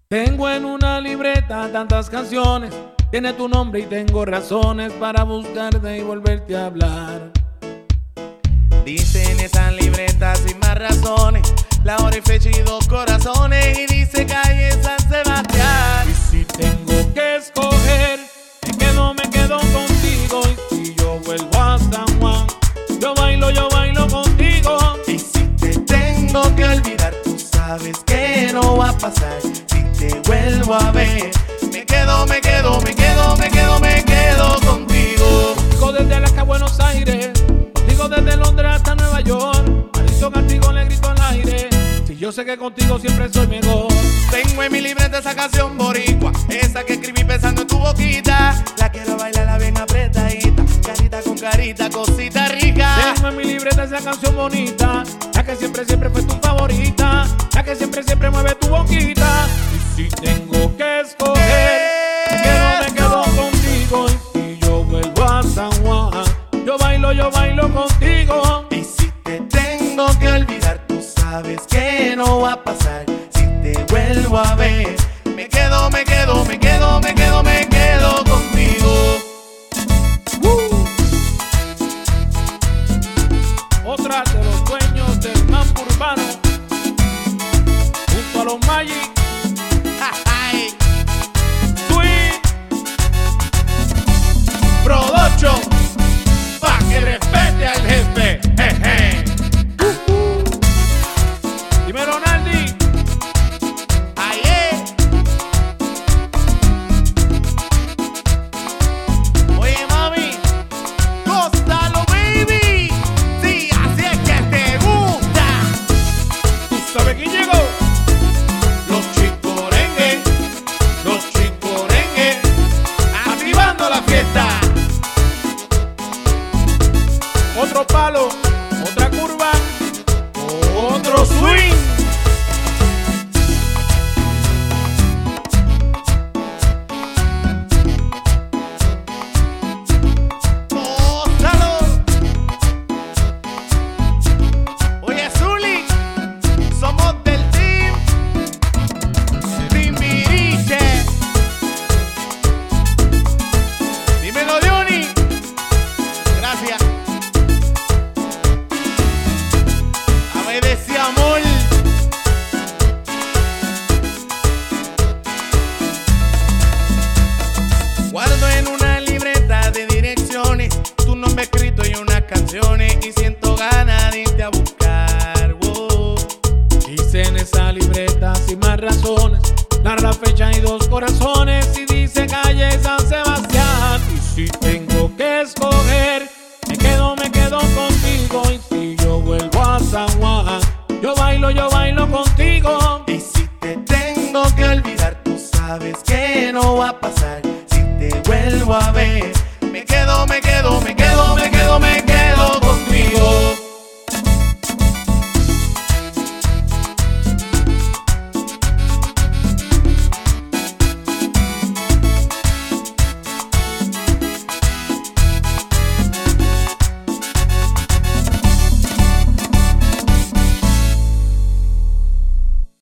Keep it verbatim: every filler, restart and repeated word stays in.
Tengo en una libreta tantas canciones, tiene tu nombre y tengo razones para buscarte y volverte a hablar. Dice en esa libreta sin más razones, la hora y fecha y dos corazones, y dice calle San Sebastián. Y si tengo que escoger, me quedo, me quedo contigo. Y si yo vuelvo a San Juan, yo bailo, yo bailo contigo. Y si te tengo que olvidar, tú sabes que no va a pasar. Si te vuelvo a ver, me quedo, me quedo, me quedo, me quedo, me quedo contigo. Contigo desde Alaska a Buenos Aires, contigo desde Londres hasta Nueva York. Maldito castigo le grito al aire, si yo sé que contigo siempre soy mejor. Tengo en mi libreta esa canción boricua, esa que escribí pensando en tu boquita. La quiero bailarla bien apretadita, carita con carita, cosita rica. Tengo en mi libreta esa canción bonita, la que siempre, siempre fue tu favorita, la que siempre, siempre mueve tu boquita. Y si tengo que escoger, me quedo, me quedo contigo. Y si yo vuelvo a San Juan, yo bailo, yo bailo contigo. Y si te tengo que olvidar, tú sabes que no va a pasar. Si te vuelvo a ver, me quedo, me quedo, me quedo, me quedo, me quedo contigo. Uh. Otra de los dueños del mambo urbano, junto a los Magic. Sweet Production, pa' que respete al jefe. Jeje. Uh, uh. Dime Ronaldi. Aye. Oye mami, gózalo baby. Sí, así es que te gusta. ¿Tú sabes quién llegó? Los chicorengues, los chicorengues, activando la fiesta. Otro palo, otra curva, otro swing. Gózalo. Oye Zuli, somos del team Timbiriche. Dímelo Johnny. Gracias. A ver ese amor. Guardo en una libreta de direcciones tu nombre escrito y unas canciones, y siento ganas de irte a buscar. Wow. Dice en esa libreta sin más razones, dar la fecha y dos corazones, y dice calle San Sebastián. Y si tengo que escoger,